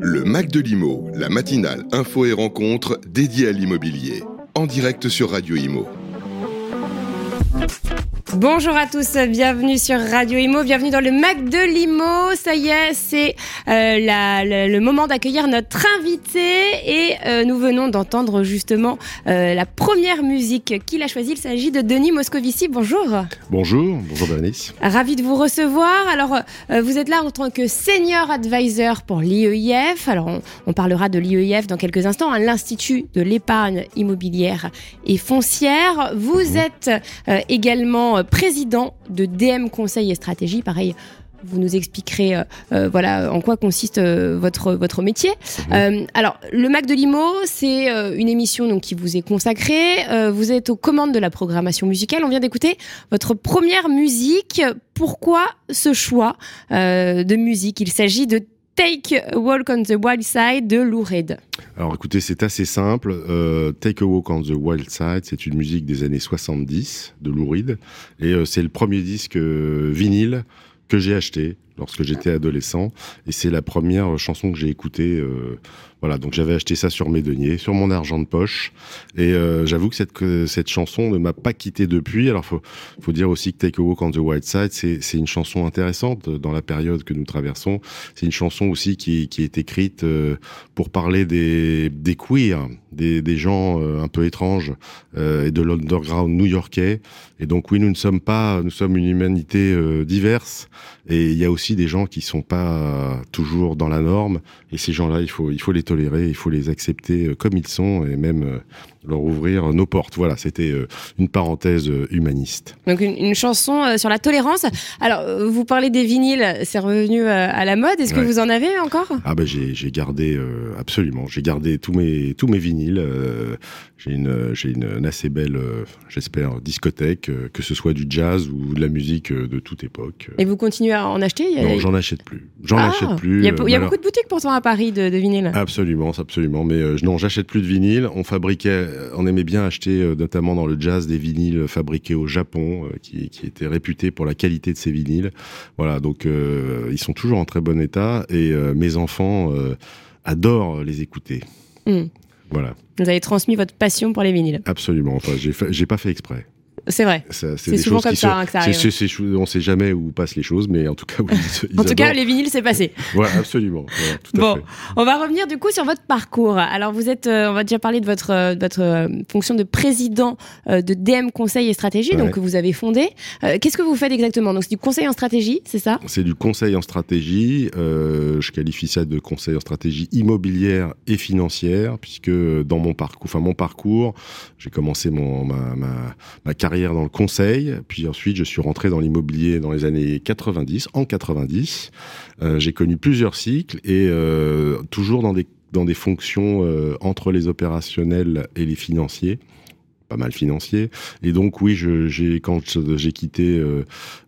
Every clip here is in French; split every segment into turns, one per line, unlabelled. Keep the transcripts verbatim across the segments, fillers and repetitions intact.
Le Mac de l'Imo, la matinale info et rencontre dédiée à l'immobilier. En direct sur Radio Imo.
Bonjour à tous, bienvenue sur Radio Imo, bienvenue dans le Mac de l'Imo. Ça y est, c'est euh, la, la, le moment d'accueillir notre invité et euh, nous venons d'entendre justement euh, la première musique qu'il a choisie. Il s'agit de Denis Moscovici. Bonjour.
Bonjour, bonjour Bernice.
Ravi de vous recevoir. Alors, euh, vous êtes là en tant que Senior Advisor pour l'I E I F. Alors, on, on parlera de l'I E I F dans quelques instants, hein, l'Institut de l'épargne immobilière et foncière. Vous mmh. êtes euh, également président de D M Conseil et Stratégie. Pareil, vous nous expliquerez euh, euh, voilà, en quoi consiste euh, votre, votre métier. Mmh. Euh, alors, le Mac de l'Imo, c'est euh, une émission donc, qui vous est consacrée. Euh, vous êtes aux commandes de la programmation musicale. On vient d'écouter votre première musique. Pourquoi ce choix euh, de musique ? Il s'agit de Take a Walk on the Wild Side de Lou Reed.
Alors écoutez, c'est assez simple. Euh, Take a Walk on the Wild Side, c'est une musique des années soixante-dix de Lou Reed. Et euh, c'est le premier disque euh, vinyle que j'ai acheté lorsque j'étais adolescent. Et c'est la première chanson que j'ai écoutée. Euh, voilà, donc j'avais acheté ça sur mes deniers, sur mon argent de poche. Et euh, j'avoue que cette, que cette chanson ne m'a pas quitté depuis. Alors faut, faut dire aussi que Take a Walk on the Wild Side, c'est, c'est une chanson intéressante dans la période que nous traversons. C'est une chanson aussi qui, qui est écrite euh, pour parler des, des queers, des, des gens euh, un peu étranges euh, et de l'underground new-yorkais. Et donc oui, nous ne sommes pas, nous sommes une humanité euh, diverse. Et il y a aussi des gens qui sont pas toujours dans la norme. Et ces gens-là, il faut, il faut les tolérer, il faut les accepter comme ils sont et même leur ouvrir nos portes. Voilà, c'était une parenthèse humaniste.
Donc une, une chanson sur la tolérance. Alors, vous parlez des vinyles, c'est revenu à la mode. Est-ce que ouais. vous en avez encore ?
Ah ben j'ai, j'ai gardé euh, absolument. J'ai gardé tous mes tous mes vinyles. Euh, j'ai une j'ai une, une assez belle, euh, j'espère, discothèque, euh, que ce soit du jazz ou de la musique euh, de toute époque.
Et vous continuez à en acheter ?
a... Non, j'en achète plus. J'en ah, achète plus.
Il y a, il y a beaucoup de boutiques pourtant à Paris de, de vinyles.
Absolument, absolument. Mais euh, non, j'achète plus de vinyles. On fabriquait, on aimait bien acheter, euh, notamment dans le jazz, des vinyles fabriqués au Japon, euh, qui, qui étaient réputés pour la qualité de ces vinyles. Voilà, donc euh, ils sont toujours en très bon état et euh, mes enfants euh, adorent les écouter.
Mmh.
Voilà.
Vous avez transmis votre passion pour les vinyles.
Absolument. Enfin, j'ai, fait, j'ai pas fait exprès.
C'est vrai.
Ça, c'est
c'est souvent comme ça, se... hein, que ça arrive.
C'est, c'est, c'est, on ne sait jamais où passent les choses, mais en tout cas, oui. Ils,
en tout
adorent.
cas, les vinyles, c'est passé.
Voilà, absolument. Voilà, tout
bon,
à fait.
On va revenir du coup sur votre parcours. Alors, vous êtes, euh, on va déjà parler de votre, euh, de votre euh, fonction de président euh, de D M Conseil et Stratégie, ouais. donc que vous avez fondé. Euh, qu'est-ce que vous faites exactement ? Donc, c'est du conseil en stratégie, c'est ça ?
C'est du conseil en stratégie. Euh, je qualifie ça de conseil en stratégie immobilière et financière, puisque dans mon parcours, enfin mon parcours, j'ai commencé mon ma, ma, ma carrière dans le conseil. Puis ensuite, je suis rentré dans l'immobilier dans les années quatre-vingt-dix, en quatre-vingt-dix. Euh, j'ai connu plusieurs cycles et euh, toujours dans des, dans des fonctions euh, entre les opérationnels et les financiers. Pas mal financiers. Et donc, oui, je, j'ai, quand j'ai quitté, euh,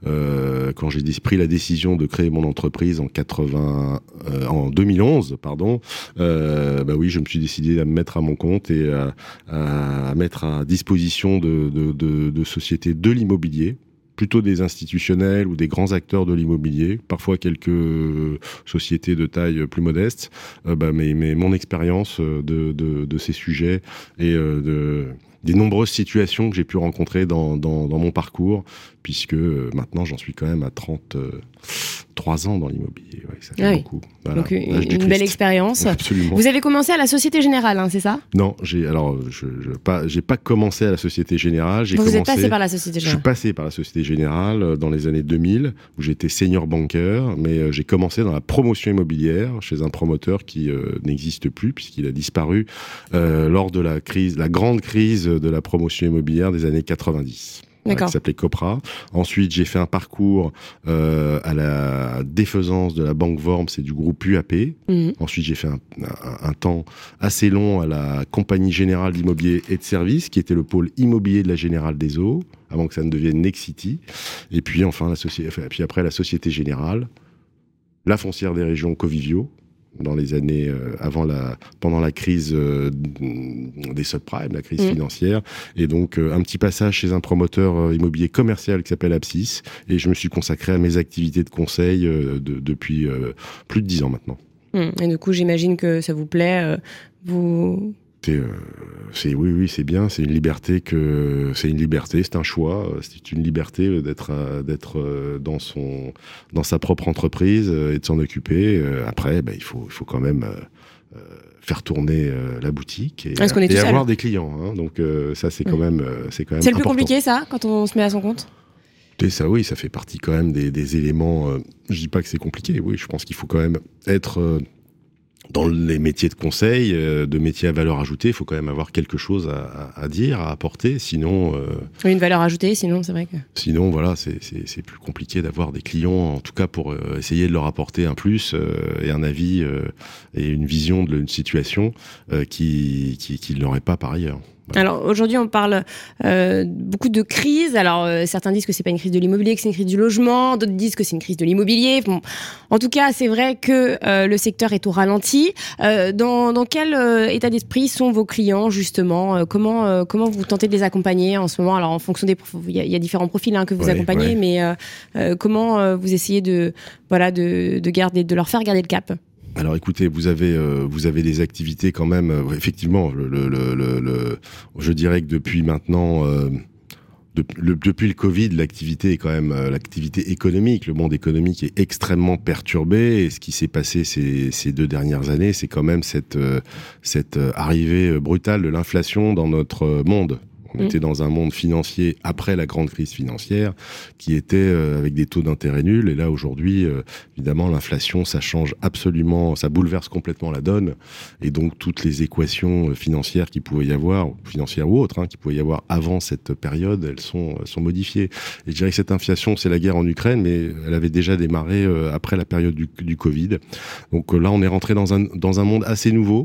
euh, quand j'ai pris la décision de créer mon entreprise en quatre-vingts, euh, en deux mille onze, pardon, euh, bah oui, je me suis décidé à me mettre à mon compte et à, à, à mettre à disposition de, de, de, de sociétés de l'immobilier, plutôt des institutionnels ou des grands acteurs de l'immobilier, parfois quelques sociétés de taille plus modeste, euh, bah, mais, mais mon expérience de, de, de ces sujets et euh, de des nombreuses situations que j'ai pu rencontrer dans, dans, dans mon parcours, puisque euh, maintenant j'en suis quand même à trente-trois ans dans l'immobilier. Ouais, ça fait
ah oui.
beaucoup. Voilà.
Donc une, une belle expérience.
Absolument.
Vous avez commencé à la Société Générale, hein, c'est ça ?
Non, j'ai alors je, je pas j'ai pas commencé à la Société Générale. J'ai
vous
commencé,
êtes passé par la Société Générale.
Je suis passé par la Société Générale dans les années deux mille, où j'étais senior banker, mais euh, j'ai commencé dans la promotion immobilière chez un promoteur qui euh, n'existe plus puisqu'il a disparu euh, lors de la crise, la grande crise de la promotion immobilière des années quatre-vingt-dix. Voilà, qui s'appelait Copra. Ensuite, j'ai fait un parcours euh, à la défaisance de la banque Worms et du groupe U A P. Mmh. Ensuite, j'ai fait un, un, un temps assez long à la Compagnie Générale d'Immobilier et de Services, qui était le pôle immobilier de la Générale des Eaux, avant que ça ne devienne Nexity. Et puis, enfin, la société, puis après, la Société Générale, la Foncière des Régions Covivio, dans les années euh, avant la pendant la crise euh, des subprimes, la crise mmh. financière, et donc euh, un petit passage chez un promoteur euh, immobilier commercial qui s'appelle Apsis, et je me suis consacré à mes activités de conseil euh, de, depuis euh, plus de dix ans maintenant.
Et du coup, j'imagine que ça vous plaît. Euh, vous...
C'est, euh, c'est oui, oui, c'est bien. C'est une liberté que, c'est une liberté, c'est un choix. C'est une liberté d'être, euh, d'être euh, dans son, dans sa propre entreprise euh, et de s'en occuper. Euh, après, bah, il faut, il faut quand même euh, faire tourner euh, la boutique et,
Est-ce qu'on est
et
tout
avoir
seul
des clients. Hein, donc euh, ça, c'est quand
ouais.
même, euh, c'est quand même.
C'est le plus
important.
compliqué, ça, quand on se met à son compte.
Et ça, oui, ça fait partie quand même des, des éléments. Euh, je dis pas que c'est compliqué. Oui, je pense qu'il faut quand même être euh, dans les métiers de conseil, euh, de métiers à valeur ajoutée. Il faut quand même avoir quelque chose à, à, à dire, à apporter. Sinon, euh,
oui, une valeur ajoutée. Sinon, c'est vrai que.
Sinon, voilà, c'est, c'est, c'est plus compliqué d'avoir des clients, en tout cas pour euh, essayer de leur apporter un plus euh, et un avis euh, et une vision d'une situation euh, qui, qui, qui ne l'aurait pas par ailleurs.
Alors aujourd'hui, on parle euh, beaucoup de crise. Alors euh, certains disent que c'est pas une crise de l'immobilier, que c'est une crise du logement. D'autres disent que c'est une crise de l'immobilier. Bon, en tout cas, c'est vrai que euh, le secteur est au ralenti. Euh, dans, dans quel euh, état d'esprit sont vos clients justement euh, Comment euh, comment vous tentez de les accompagner en ce moment? Alors en fonction des, il y a, il y a différents profils hein, que vous
ouais,
accompagnez,
ouais.
mais euh, euh, comment euh, vous essayez de voilà de, de garder, de leur faire garder le cap?
Alors écoutez, vous avez euh, vous avez des activités quand même. Euh, effectivement, le, le, le, le, le, je dirais que depuis maintenant, euh, de, le, depuis le Covid, l'activité est quand même euh, l'activité économique. Le monde économique est extrêmement perturbé. Et ce qui s'est passé ces, ces deux dernières années, c'est quand même cette euh, cette arrivée brutale de l'inflation dans notre monde. On mmh. était dans un monde financier après la grande crise financière qui était euh, avec des taux d'intérêt nuls. Et là, aujourd'hui, euh, évidemment, l'inflation, ça change absolument, ça bouleverse complètement la donne. Et donc, toutes les équations financières qu'il pouvait y avoir, financières ou autres, hein, qu'il pouvait y avoir avant cette période, elles sont, elles sont modifiées. Et je dirais que cette inflation, c'est la guerre en Ukraine, mais elle avait déjà démarré euh, après la période du, du Covid. Donc euh, là, on est rentré dans un, dans un monde assez nouveau.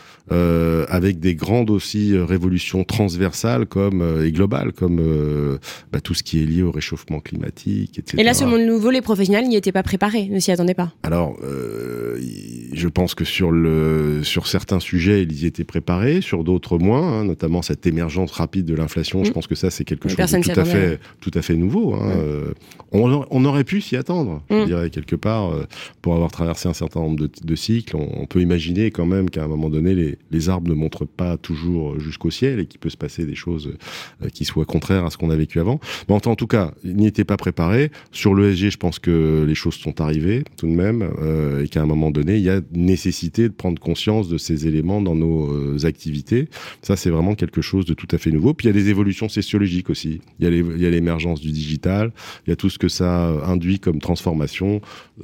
Euh, avec des grandes aussi euh, révolutions transversales comme euh, et globales comme euh, bah, tout ce qui est lié au réchauffement climatique, et cetera.
Et là, ce monde nouveau, les professionnels n'y étaient pas préparés, ne s'y attendaient pas.
Alors, euh, je pense que sur le sur certains sujets, ils y étaient préparés, sur d'autres moins, hein, notamment cette émergence rapide de l'inflation. Mmh. Je pense que ça, c'est quelque chose de tout à fait tout à fait nouveau. Hein. Mmh. Euh, on, on aurait pu s'y attendre, mmh. je dirais quelque part, euh, pour avoir traversé un certain nombre de, de cycles. On, on peut imaginer quand même qu'à un moment donné, les les arbres ne montrent pas toujours jusqu'au ciel et qu'il peut se passer des choses qui soient contraires à ce qu'on a vécu avant. Mais en tout cas, ils n'y étaient pas préparés. Sur l'E S G, je pense que les choses sont arrivées tout de même euh, et qu'à un moment donné, il y a nécessité de prendre conscience de ces éléments dans nos euh, activités. Ça, c'est vraiment quelque chose de tout à fait nouveau. Puis il y a des évolutions sociologiques aussi. Il y a, les, il y a l'émergence du digital, il y a tout ce que ça induit comme transformation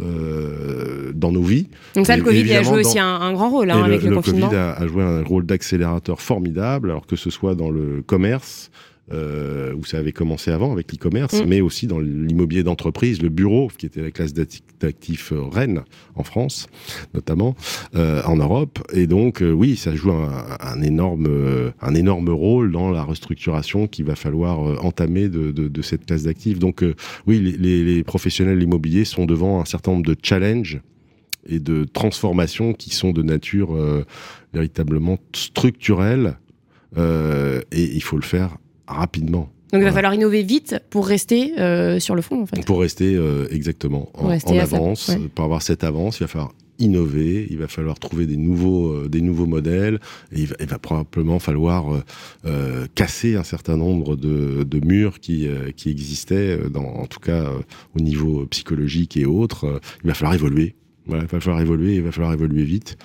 euh, dans nos vies.
Donc ça,
et,
le Covid a joué
dans...
aussi un, un grand rôle hein, avec le, le, le confinement.
Covid a, a joué un rôle d'accélérateur formidable, alors que ce soit dans le commerce, euh, où ça avait commencé avant avec l'e-commerce, mmh. mais aussi dans l'immobilier d'entreprise, le bureau, qui était la classe d'actifs reine en France, notamment, euh, en Europe. Et donc, euh, oui, ça joue un, un, énorme, euh, un énorme rôle dans la restructuration qu'il va falloir euh, entamer de, de, de cette classe d'actifs. Donc, euh, oui, les, les, les professionnels immobiliers sont devant un certain nombre de challenges et de transformations qui sont de nature euh, véritablement structurelle, euh, et il faut le faire rapidement.
Donc voilà. Il va falloir innover vite pour rester euh, sur le fond, en fait.
Pour rester euh, exactement en, rester en avance, sa... ouais. Pour avoir cette avance, il va falloir innover, il va falloir trouver des nouveaux, euh, des nouveaux modèles, et il va, il va probablement falloir euh, euh, casser un certain nombre de, de murs qui, euh, qui existaient, dans, en tout cas euh, au niveau psychologique et autres. Euh, il va falloir évoluer. Voilà, il va falloir évoluer, il va falloir évoluer vite.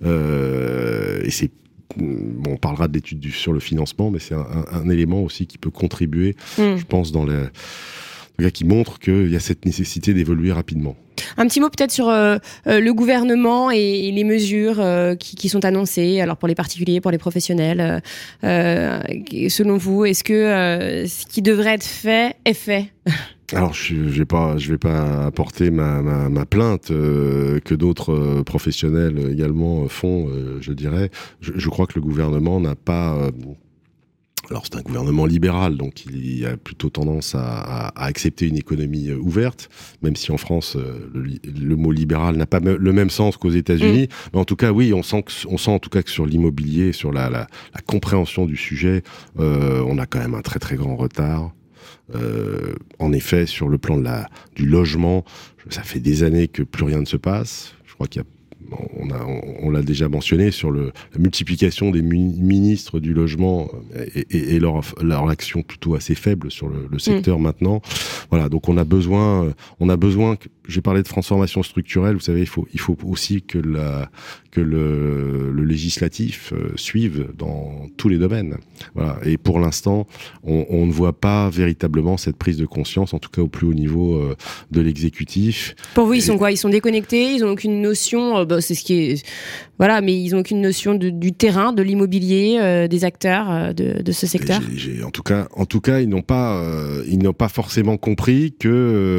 Euh, et c'est, bon, on parlera de l'étude du, sur le financement, mais c'est un, un, un élément aussi qui peut contribuer, mmh. je pense, dans les, qui montre qu'il y a cette nécessité d'évoluer rapidement.
Un petit mot peut-être sur euh, euh, le gouvernement et, et les mesures euh, qui, qui sont annoncées, alors pour les particuliers, pour les professionnels. Euh, selon vous, est-ce que euh, ce qui devrait être fait est fait ?
Alors, je ne vais pas, je vais pas apporter ma, ma, ma plainte euh, que d'autres euh, professionnels également font, euh, je dirais. Je, je crois que le gouvernement n'a pas... Euh, alors, c'est un gouvernement libéral, donc il a plutôt tendance à, à, à accepter une économie euh, ouverte, même si en France, euh, le, le mot libéral n'a pas me, le même sens qu'aux États-Unis. Mmh. Mais en tout cas, oui, on sent, que, on sent en tout cas que sur l'immobilier, sur la, la, la compréhension du sujet, euh, on a quand même un très très grand retard. Euh, en effet, sur le plan de la, du logement, ça fait des années que plus rien ne se passe. Je crois qu'il y a on, a, on, on l'a déjà mentionné sur le, la multiplication des mu- ministres du logement et, et, et leur, leur action plutôt assez faible sur le, le secteur mmh. maintenant. Voilà, donc on a besoin, on a besoin. J'ai parlé de transformation structurelle. Vous savez, il faut, il faut aussi que la, que le, le législatif euh, suive dans tous les domaines. Voilà. Et pour l'instant, on, on ne voit pas véritablement cette prise de conscience, en tout cas au plus haut niveau euh, de l'exécutif.
Pour vous, ils sont quoi ? Ils sont déconnectés. Ils ont aucune notion. Euh, bah, c'est ce qui est, voilà, mais ils ont aucune notion de, du terrain, de l'immobilier, euh, des acteurs euh, de, de ce secteur.
J'ai, j'ai, en tout cas, en tout cas, ils n'ont pas, euh, ils n'ont pas forcément compris que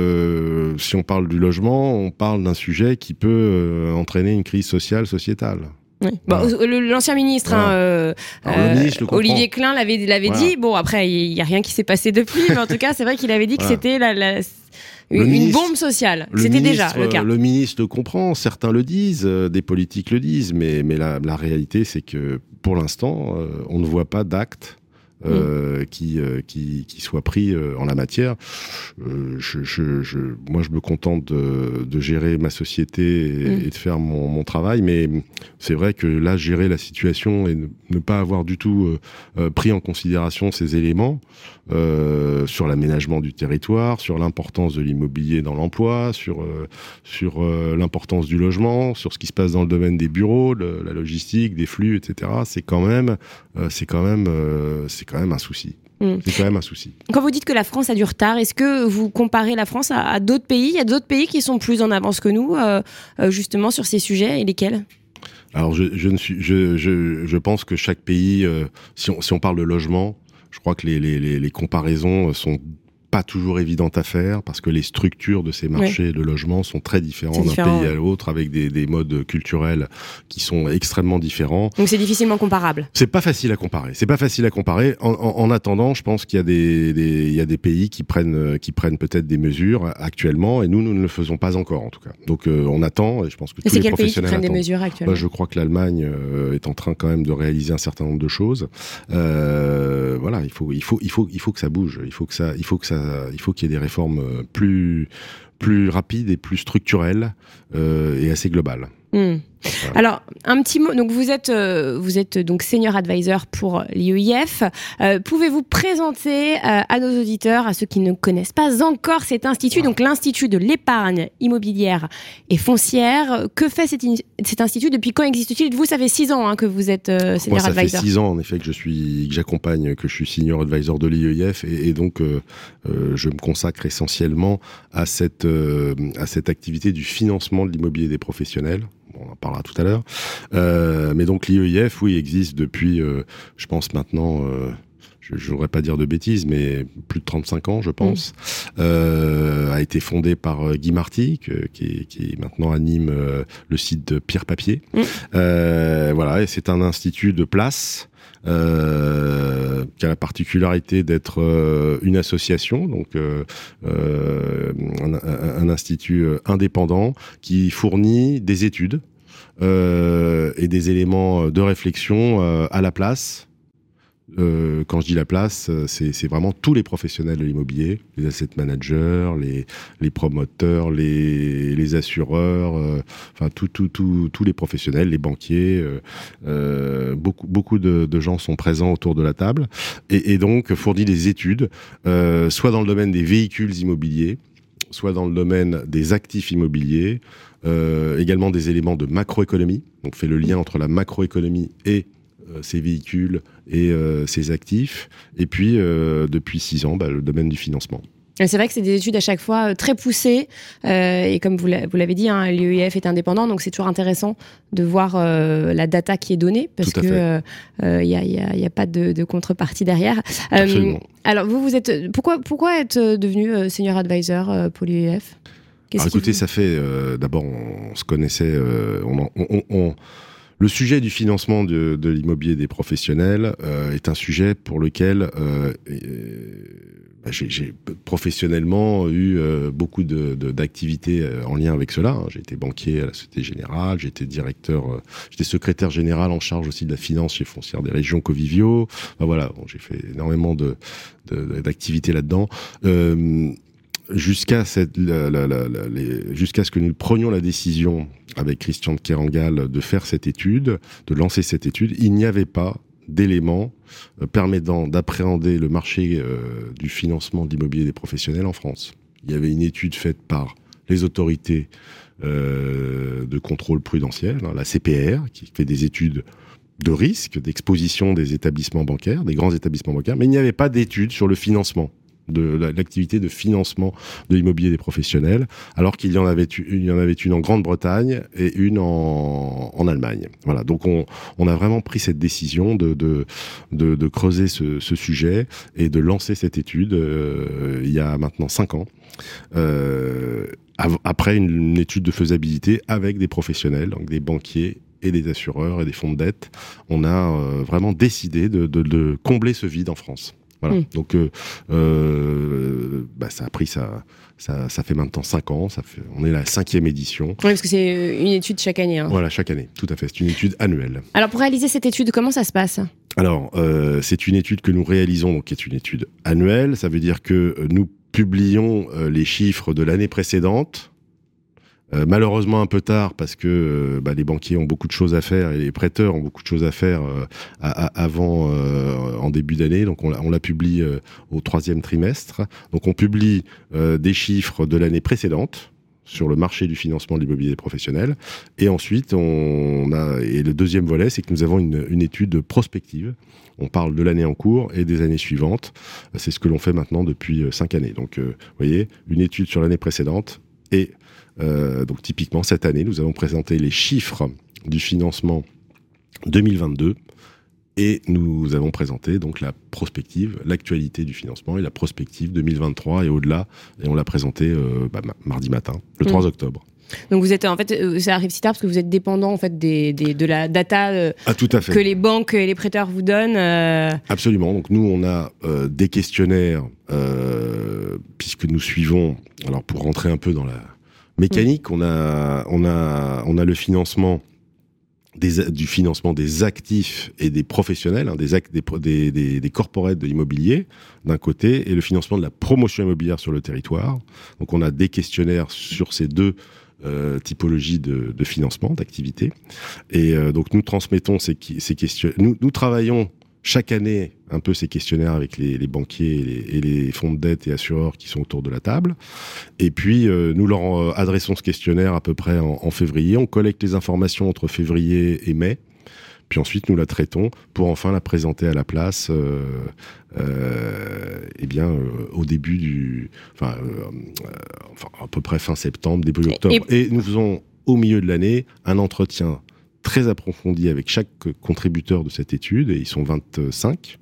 euh, si on parle du logement, on parle d'un sujet qui peut euh, entraîner une crise sociale, sociétale.
Oui. Bon, voilà. L'ancien ministre, voilà. hein, euh, euh, ministre Olivier Klein l'avait, l'avait voilà. dit. Bon, après, il n'y a rien qui s'est passé depuis, mais en tout cas, c'est vrai qu'il avait dit voilà. que c'était la, la, une, ministre, bombe sociale. C'était ministre, déjà le cas.
Le ministre le comprend, certains le disent, euh, des politiques le disent, mais, mais la, la réalité, c'est que pour l'instant, euh, on ne voit pas d'actes Euh, mmh. qui, euh, qui, qui soit pris euh, en la matière. Euh, je, je, je, moi, je me contente de, de gérer ma société et, mmh. et de faire mon, mon travail, mais c'est vrai que là, gérer la situation et ne, ne pas avoir du tout euh, euh, pris en considération ces éléments euh, sur l'aménagement du territoire, sur l'importance de l'immobilier dans l'emploi, sur, euh, sur euh, l'importance du logement, sur ce qui se passe dans le domaine des bureaux, de la logistique, des flux, et cetera. C'est quand même, euh, c'est quand même, euh, c'est quand même un souci. Mmh. C'est quand même un souci.
Quand vous dites que la France a du retard, est-ce que vous comparez la France à, à d'autres pays ? Il y a d'autres pays qui sont plus en avance que nous, euh, justement, sur ces sujets, et lesquels ?
Alors, je, je, ne suis, je, je, je pense que chaque pays, euh, si, on, si on parle de logement, je crois que les, les, les, les comparaisons sont pas toujours évidentes à faire parce que les structures de ces marchés oui. de logement sont très différentes d'un différent, pays ouais. à l'autre avec des, des modes culturels qui sont extrêmement différents.
Donc c'est difficilement comparable.
C'est pas facile à comparer. C'est pas facile à comparer. En, en, en attendant, je pense qu'il y a des, des, il y a des pays qui prennent, qui prennent peut-être des mesures actuellement et nous, nous ne le faisons pas encore en tout cas. Donc euh, on attend et je pense que et tous les professionnels
attendent. C'est quel pays qui prennent des mesures actuellement ?
Moi, je crois que l'Allemagne euh, est en train quand même de réaliser un certain nombre de choses. Euh, voilà, il faut, il faut, il faut, il faut que ça bouge. Il faut que ça, il faut que ça il faut qu'il y ait des réformes plus, plus rapides et plus structurelles euh, et assez globales.
Mmh. Voilà. Alors, un petit mot. Donc, vous êtes, euh, vous êtes donc senior advisor pour l'I E I F. Euh, pouvez-vous présenter euh, à nos auditeurs, à ceux qui ne connaissent pas encore cet institut, voilà. donc l'Institut de l'épargne immobilière et foncière. Que fait cet, in- cet institut ? Depuis quand existe-t-il ? Vous, ça fait six ans hein, que vous êtes euh, senior
Moi, ça
advisor.
Ça fait six ans, en effet, que je suis, que j'accompagne, que je suis senior advisor de l'I E I F, et, et donc euh, euh, je me consacre essentiellement à cette, euh, à cette activité du financement de l'immobilier des professionnels. On en parlera tout à l'heure. Euh, mais donc l'I E I F, oui, existe depuis, euh, je pense maintenant, euh, je ne voudrais pas dire de bêtises, mais plus de trente-cinq ans, je pense. Mmh. Euh, a été fondé par Guy Marty, que, qui, qui maintenant anime euh, le site de Pierre Papier. Mmh. Euh, voilà, et c'est un institut de place. Euh, qui a la particularité d'être euh, une association, donc euh, euh, un, un, un institut indépendant qui fournit des études euh, et des éléments de réflexion euh, à la place. Euh, quand je dis la place, c'est, c'est vraiment tous les professionnels de l'immobilier, les asset managers, les, les promoteurs, les, les assureurs, euh, enfin tout, tout, tout, tous les professionnels, les banquiers. Euh, euh, beaucoup, beaucoup de, de gens sont présents autour de la table et, et donc fournit des études, euh, soit dans le domaine des véhicules immobiliers, soit dans le domaine des actifs immobiliers, euh, également des éléments de macroéconomie. Donc fait le lien entre la macroéconomie et ces véhicules et euh, ces actifs, et puis euh, depuis six ans, bah, le domaine du financement.
C'est vrai que c'est des études à chaque fois très poussées, euh, et comme vous l'avez dit, hein, l'I E I F est indépendant, donc c'est toujours intéressant de voir euh, la data qui est donnée, parce qu'il n'y euh, euh, y a, y a, y a pas de, de contrepartie derrière.
Euh,
alors vous, vous êtes, pourquoi, pourquoi être devenu euh, senior advisor euh, pour l'I E I F ?
Alors, écoutez, vous... ça fait, euh, d'abord on, on se connaissait, euh, on, on, on, on le sujet du financement de, de l'immobilier des professionnels euh, est un sujet pour lequel euh, euh, bah, j'ai, j'ai professionnellement eu euh, beaucoup de, de, d'activités euh, en lien avec cela. Hein. J'ai été banquier à la Société Générale, j'ai été directeur, euh, j'étais secrétaire général en charge aussi de la finance chez Foncière des Régions Covivio. Enfin, voilà, bon, j'ai fait énormément de, de, d'activités là-dedans. Euh, jusqu'à, cette, la, la, la, la, les, jusqu'à ce que nous prenions la décision avec Christian de Kerangal de faire cette étude, de lancer cette étude, il n'y avait pas d'éléments euh, permettant d'appréhender le marché euh, du financement de l'immobilier des professionnels en France. Il y avait une étude faite par les autorités euh, de contrôle prudentiel, hein, la C P R, qui fait des études de risque, d'exposition des établissements bancaires, des grands établissements bancaires, mais il n'y avait pas d'étude sur le financement, de l'activité de financement de l'immobilier des professionnels, alors qu'il y en avait, il y en avait une en Grande-Bretagne et une en, en Allemagne. Voilà, donc on, on a vraiment pris cette décision de, de, de, de creuser ce, ce sujet et de lancer cette étude euh, il y a maintenant cinq ans. Euh, après une, une étude de faisabilité avec des professionnels, donc des banquiers et des assureurs et des fonds de dette, on a euh, vraiment décidé de, de, de combler ce vide en France. Voilà. Mmh. Donc, euh, euh, bah, ça a pris ça, ça, ça fait maintenant cinq ans. Ça fait, on est à la cinquième édition.
Oui, parce que c'est une étude chaque année. Hein.
Voilà, chaque année, tout à fait. C'est une étude annuelle.
Alors, pour réaliser cette étude, comment ça se passe ?
Alors, euh, c'est une étude que nous réalisons, donc qui est une étude annuelle. Ça veut dire que nous publions euh, les chiffres de l'année précédente. Euh, malheureusement un peu tard parce que euh, bah, les banquiers ont beaucoup de choses à faire et les prêteurs ont beaucoup de choses à faire euh, à, à, avant euh, en début d'année, donc on la, on la publie euh, au troisième trimestre. Donc on publie euh, des chiffres de l'année précédente sur le marché du financement de l'immobilier professionnel, et ensuite on a, et le deuxième volet, c'est que nous avons une, une étude prospective. On parle de l'année en cours et des années suivantes. C'est ce que l'on fait maintenant depuis cinq années. Donc euh, vous voyez, une étude sur l'année précédente et Euh, donc typiquement cette année, nous avons présenté les chiffres du financement deux mille vingt-deux et nous avons présenté donc la prospective, l'actualité du financement et la prospective deux mille vingt-trois et au-delà. Et on l'a présenté euh, bah, mardi matin, le trois octobre.
Donc vous êtes en fait, ça arrive si tard parce que vous êtes dépendant en fait des, des de la data euh,
ah, tout à fait.
que les banques et les prêteurs vous donnent. Euh...
Absolument. Donc nous on a euh, des questionnaires euh, puisque nous suivons. Alors pour rentrer un peu dans la mécanique, on a, on a, on a le financement des, du financement des actifs et des professionnels, hein, des, act, des, des, des, des corporates de l'immobilier d'un côté, et le financement de la promotion immobilière sur le territoire. Donc on a des questionnaires sur ces deux euh, typologies de, de financement, d'activité. Et euh, donc nous transmettons ces, ces questions. Nous, nous travaillons chaque année un peu ces questionnaires avec les, les banquiers et les, et les fonds de dette et assureurs qui sont autour de la table. Et puis, euh, nous leur euh, adressons ce questionnaire à peu près en, en février. On collecte les informations entre février et mai. Puis ensuite, nous la traitons pour enfin la présenter à la place euh, euh, eh bien, euh, au début du... Enfin, euh, enfin, à peu près fin septembre, début octobre. Et, et nous faisons, au milieu de l'année, un entretien très approfondi avec chaque contributeur de cette étude, et ils sont vingt-cinq,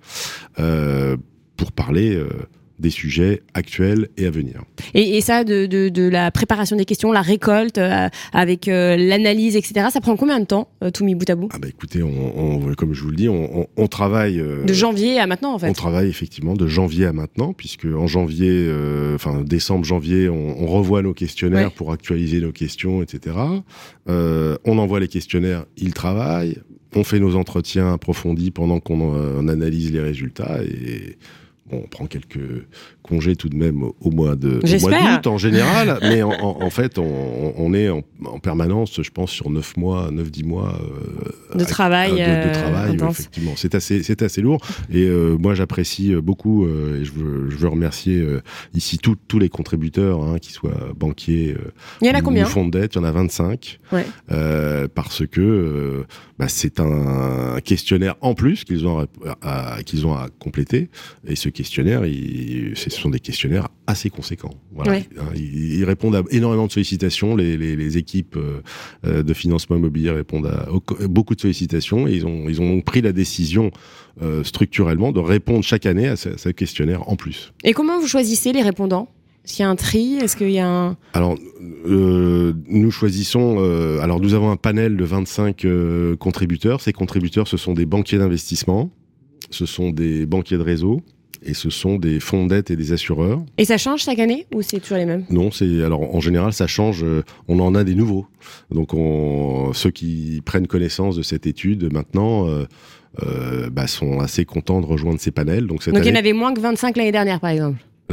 euh, pour parler euh, des sujets actuels et à venir.
Et, et ça, de, de, de la préparation des questions, la récolte, euh, avec euh, l'analyse, et cetera, ça prend combien de temps, euh, tout mis bout à bout ?
Ah bah écoutez, on, on, comme je vous le dis, on, on, on travaille... Euh,
de janvier à maintenant, en fait.
On travaille effectivement de janvier à maintenant, puisque en janvier, euh, enfin décembre, janvier, on, on revoit nos questionnaires ouais. pour actualiser nos questions, et cetera. Euh, on envoie les questionnaires, ils travaillent, on fait nos entretiens approfondis pendant qu'on euh, on analyse les résultats, et... Bon, on prend quelques congés tout de même au, au mois de au mois d'août en général, mais en, en, en fait, on, on est en, en permanence, je pense, sur neuf mois, neuf dix mois
euh, de travail.
À, de, de travail,
euh,
effectivement. C'est assez, c'est assez lourd. Et euh, moi, j'apprécie beaucoup, euh, et je veux, je veux remercier euh, ici tous tous les contributeurs, hein, qu'ils soient banquiers, euh,
il y en a
ou,
combien ?
ou fonds de dette, il y en a vingt-cinq, ouais. euh, parce que euh, bah, c'est un questionnaire en plus qu'ils ont à, à, qu'ils ont à compléter, et ce questionnaire, il, ce sont des questionnaires assez conséquents. Voilà. Ouais. Ils, ils répondent à énormément de sollicitations. Les, les, les équipes euh, de financement immobilier répondent à beaucoup de sollicitations, et ils ont, ils ont donc pris la décision euh, structurellement de répondre chaque année à ce, à ce questionnaire en plus.
Et comment vous choisissez les répondants ? Est-ce qu'il y a un tri ? Est-ce qu'il y a un...
Alors, euh, nous choisissons... Euh, alors, nous avons un panel de vingt-cinq euh, contributeurs. Ces contributeurs, ce sont des banquiers d'investissement, ce sont des banquiers de réseau, et ce sont des fonds de dette et des assureurs.
Et ça change chaque année ou c'est toujours les mêmes ?
Non, c'est alors en général ça change. Euh, on en a des nouveaux. Donc on, ceux qui prennent connaissance de cette étude maintenant euh, euh, bah, sont assez contents de rejoindre ces panels. Donc, cette
Donc
année,
il y en avait moins que vingt-cinq l'année dernière, par exemple.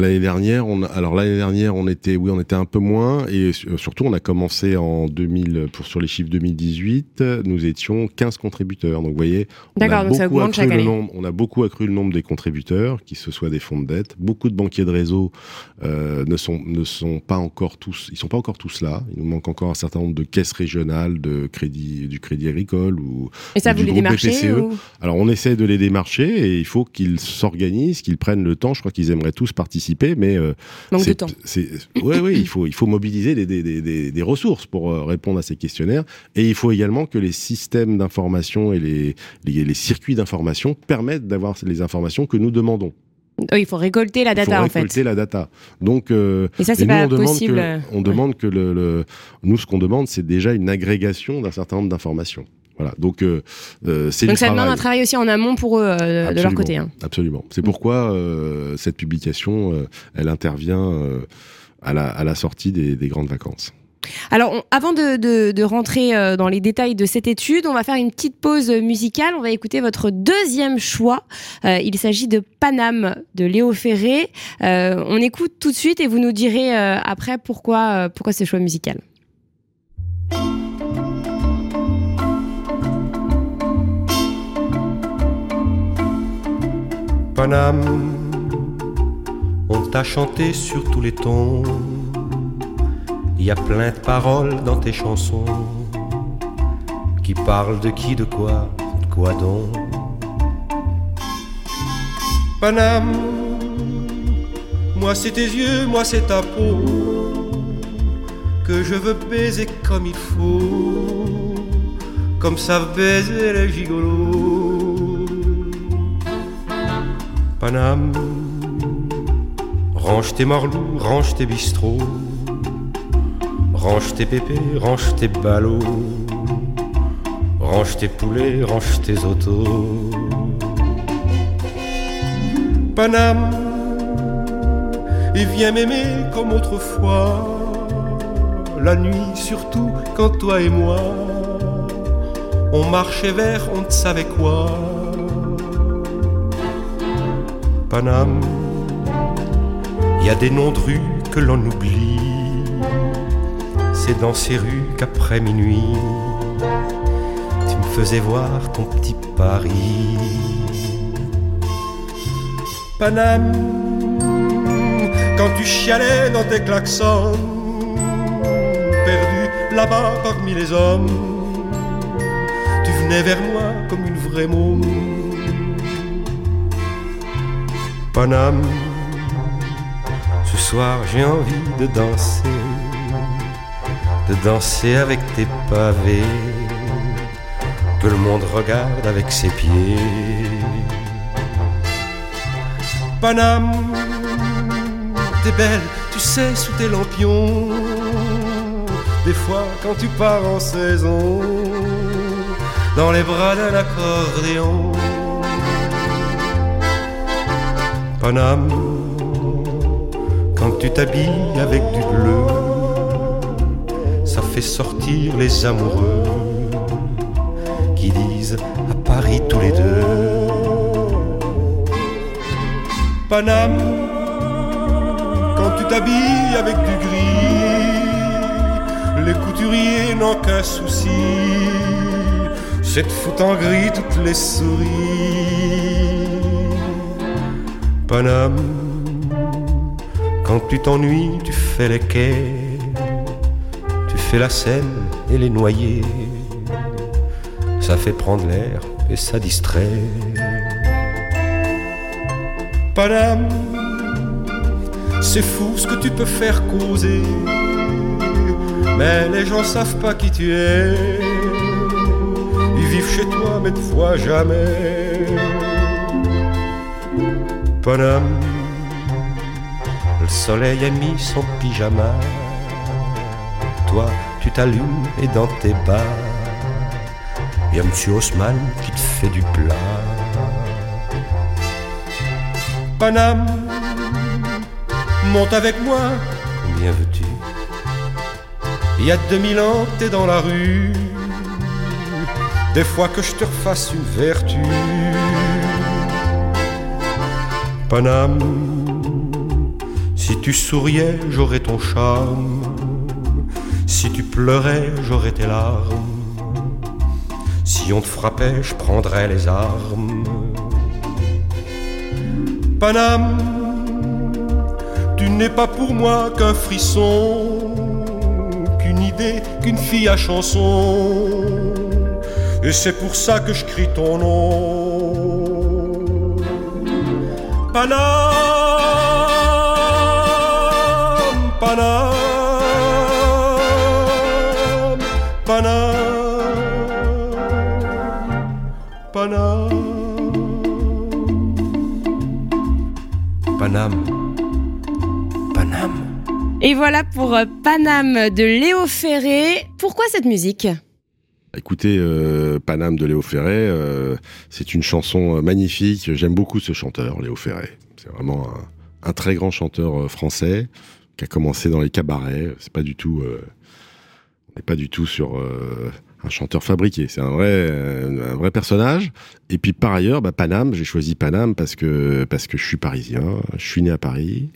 L'année dernière, on a, alors l'année dernière, on était, oui, on était un peu moins, et surtout, on a commencé en deux mille, pour sur les chiffres deux mille dix-huit, nous étions quinze contributeurs. Donc, vous voyez, on a, donc ça augmente chaque année. Nombre, on a beaucoup accru le nombre des contributeurs, qui ce soit des fonds de dette. Beaucoup de banquiers de réseau euh, ne sont ne sont pas encore tous, ils sont pas encore tous là. Il nous manque encore un certain nombre de caisses régionales, de crédit, du Crédit Agricole ou.
Et ça,
ou
vous les démarchez ou...
Alors, on essaie de les démarcher, et il faut qu'ils s'organisent, qu'ils prennent le temps. Je crois qu'ils aimeraient tous participer, mais euh,
manque de temps.
C'est, ouais, oui, il faut il faut mobiliser des, des, des, des ressources pour euh, répondre à ces questionnaires, et il faut également que les systèmes d'information et les, les, les circuits d'information permettent d'avoir les informations que nous demandons.
Oui, il faut récolter la data, en fait.
Il faut récolter la data. Donc, euh,
et ça, c'est pas
nous, on
possible.
Demande que, on ouais. demande que le, le, nous, ce qu'on demande, c'est déjà une agrégation d'un certain nombre d'informations. Voilà. Donc, euh, c'est
Donc
du
ça
travail.
demande un travail aussi en amont pour eux, euh, de leur côté. Hein.
Absolument. C'est pourquoi euh, cette publication, euh, elle intervient euh, à, la, à la sortie des, des grandes vacances.
Alors, on, avant de, de, de rentrer euh, dans les détails de cette étude, on va faire une petite pause musicale. On va écouter votre deuxième choix. Euh, il s'agit de Paname de Léo Ferré. Euh, on écoute tout de suite et vous nous direz euh, après pourquoi, euh, pourquoi ce choix musical.
Paname, on t'a chanté sur tous les tons. Il y a plein de paroles dans tes chansons qui parlent de qui, de quoi, de quoi donc. Paname, moi c'est tes yeux, moi c'est ta peau que je veux baiser comme il faut, comme savent baiser les gigolos. Paname, range tes morlous, range tes bistrots, range tes pépés, range tes ballots, range tes poulets, range tes autos. Paname, et viens m'aimer comme autrefois, la nuit surtout quand toi et moi on marchait vers on ne savait quoi. Paname, y a des noms de rues que l'on oublie, c'est dans ces rues qu'après minuit tu me faisais voir ton petit Paris. Paname, quand tu chialais dans tes klaxons, perdu là-bas parmi les hommes, tu venais vers moi comme une vraie môme. Paname, ce soir j'ai envie de danser, de danser avec tes pavés, que le monde regarde avec ses pieds. Paname, t'es belle, tu sais, sous tes lampions, des fois quand tu pars en saison, dans les bras d'un accordéon. Paname, quand tu t'habilles avec du bleu, ça fait sortir les amoureux qui disent à Paris tous les deux. Paname, quand tu t'habilles avec du gris, les couturiers n'ont qu'un souci, c'est de foutre en gris toutes les souris. Paname, quand tu t'ennuies, tu fais les quais, tu fais la Seine et les noyers, ça fait prendre l'air et ça distrait. Paname, c'est fou ce que tu peux faire causer, mais les gens savent pas qui tu es, ils vivent chez toi mais te voient jamais. Paname, le soleil a mis son pyjama, toi tu t'allumes et dans tes bas y a Monsieur Haussmann qui te fait du plat. Paname, monte avec moi, combien veux-tu? Il y a deux mille ans t'es dans la rue, des fois que je te refasse une vertu. Paname, Si tu souriais, j'aurais ton charme. Si tu pleurais, j'aurais tes larmes. Si on te frappait, je prendrais les armes. Paname, tu n'es pas pour moi qu'un frisson, qu'une idée, qu'une fille à chanson. Et c'est pour ça que je crie ton nom. Paname, Paname, Paname, Paname, Paname, Paname.
Et voilà pour euh, Paname de Léo Ferré. Pourquoi cette musique ?
Écoutez, euh, Paname de Léo Ferré, euh, c'est une chanson euh, magnifique. J'aime beaucoup ce chanteur, Léo Ferré. C'est vraiment un, un très grand chanteur euh, français qui a commencé dans les cabarets. C'est pas du tout, euh, on n'est pas du tout sur euh, un chanteur fabriqué. C'est un vrai, euh, un vrai personnage. Et puis par ailleurs, bah, Paname, j'ai choisi Paname parce que parce que je suis parisien. Je suis né à Paris.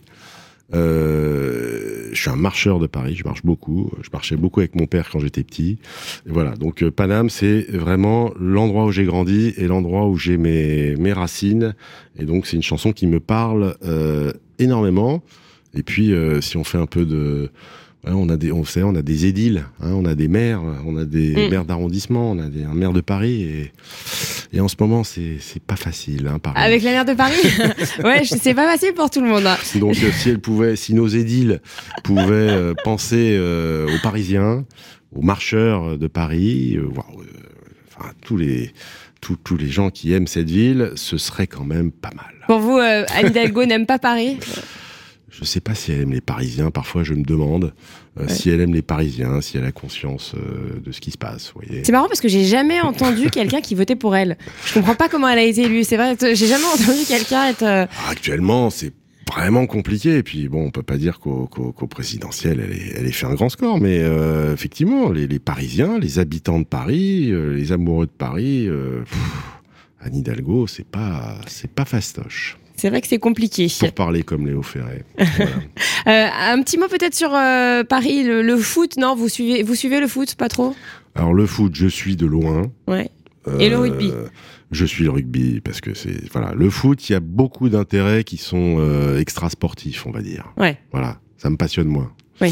Euh, je suis un marcheur de Paris, je marche beaucoup, je marchais beaucoup avec mon père quand j'étais petit. Et voilà, donc euh, Paname, c'est vraiment l'endroit où j'ai grandi et l'endroit où j'ai mes, mes racines. Et donc c'est une chanson qui me parle euh, énormément. Et puis euh, si on fait un peu de... Ouais, on a des, on sait, on a des édiles, hein, on a des maires, on a des mmh. maires d'arrondissement, on a des, un maire de Paris et, et en ce moment c'est, c'est pas facile. Hein, Paris.
Avec la maire de Paris, ouais, c'est pas facile pour tout le monde. Hein.
Donc euh, si elle pouvait, si nos édiles pouvaient euh, penser euh, aux Parisiens, aux marcheurs de Paris, euh, wow, euh, enfin tous les, tous, tous les gens qui aiment cette ville, ce serait quand même pas mal.
Pour vous, euh, Anne Hidalgo n'aime pas Paris ?
Je sais pas si elle aime les Parisiens. Parfois, je me demande euh, ouais. si elle aime les Parisiens, si elle a conscience euh, de ce qui se passe. Vous voyez.
C'est marrant parce que j'ai jamais entendu quelqu'un qui votait pour elle. Je comprends pas comment elle a été élue. C'est vrai, j'ai jamais entendu quelqu'un être. Euh...
Actuellement, c'est vraiment compliqué. Et puis bon, on peut pas dire qu'au, qu'au, qu'au présidentiel, elle ait, elle ait fait un grand score. Mais euh, effectivement, les, les Parisiens, les habitants de Paris, euh, les amoureux de Paris, euh, pff, Anne Hidalgo, c'est pas, c'est pas fastoche.
C'est vrai que c'est compliqué.
Pour parler comme Léo Ferré. Voilà.
euh, un petit mot peut-être sur euh, Paris, le, le foot. Non, vous suivez, vous suivez le foot, pas trop ?
Alors le foot, je suis de loin.
Ouais. Euh, Et le rugby ?
Je suis le rugby parce que c'est voilà le foot. Il y a beaucoup d'intérêts qui sont euh, extra sportifs, on va dire.
Ouais.
Voilà, ça me passionne moins.
Oui.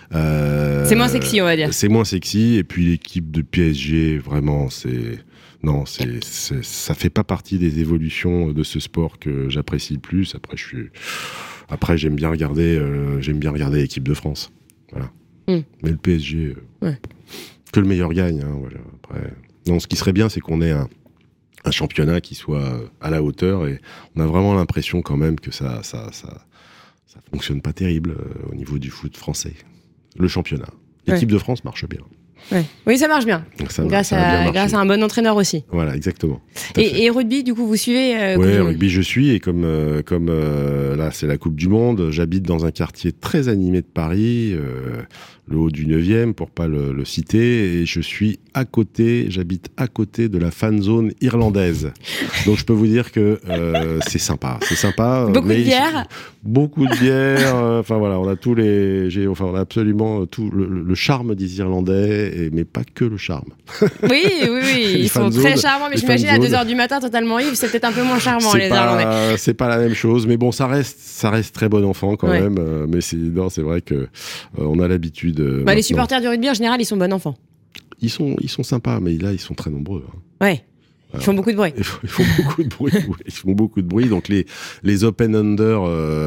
Euh,
c'est moins sexy, on va dire.
C'est moins sexy. Et puis l'équipe de P S G, vraiment, c'est. Non, c'est, c'est, ça fait pas partie des évolutions de ce sport que j'apprécie le plus. Après, je suis, après, j'aime bien regarder, euh, j'aime bien regarder l'équipe de France. Voilà. Mm. Mais le P S G, euh, ouais. que le meilleur gagne. Hein, voilà. Après, non, ce qui serait bien, c'est qu'on ait un, un championnat qui soit à la hauteur. Et on a vraiment l'impression quand même que ça, ça, ça, ça fonctionne pas terrible euh, au niveau du foot français. Le championnat. L'équipe ouais. de France marche bien.
Ouais. Oui, ça marche bien.
Ça,
grâce,
ça
à, grâce à un bon entraîneur aussi.
Voilà, exactement.
Et, et rugby, du coup, vous suivez euh,
Oui, rugby, je suis. Et comme, euh, comme euh, là, c'est la Coupe du Monde, j'habite dans un quartier très animé de Paris, euh, le haut du neuvième, pour pas le, le citer. Et je suis à côté, j'habite à côté de la fan zone irlandaise. Donc, je peux vous dire que euh, c'est sympa. C'est sympa.
Beaucoup mais de bière
Beaucoup de bière. Enfin, euh, voilà, on a tous les. J'ai, enfin, on a absolument tout le, le charme des Irlandais. Et, mais pas que le charme.
Oui, oui, oui, ils sont très charmants, mais j'imagine à deux heures du matin, totalement ivre, c'est peut-être un peu moins charmant, c'est les pas, Irlandais.
C'est pas la même chose, mais bon, ça reste, ça reste très bon enfant quand ouais. même. Euh, mais c'est, non, c'est vrai que euh, on a l'habitude. Euh,
bah, les supporters du rugby en général, ils sont bons enfants.
Ils sont, ils sont sympas, mais là, ils sont très nombreux. Hein.
Ouais. Ils Alors, font beaucoup de bruit.
Ils font, ils font beaucoup de bruit. Oui, ils font beaucoup de bruit. Donc les les open under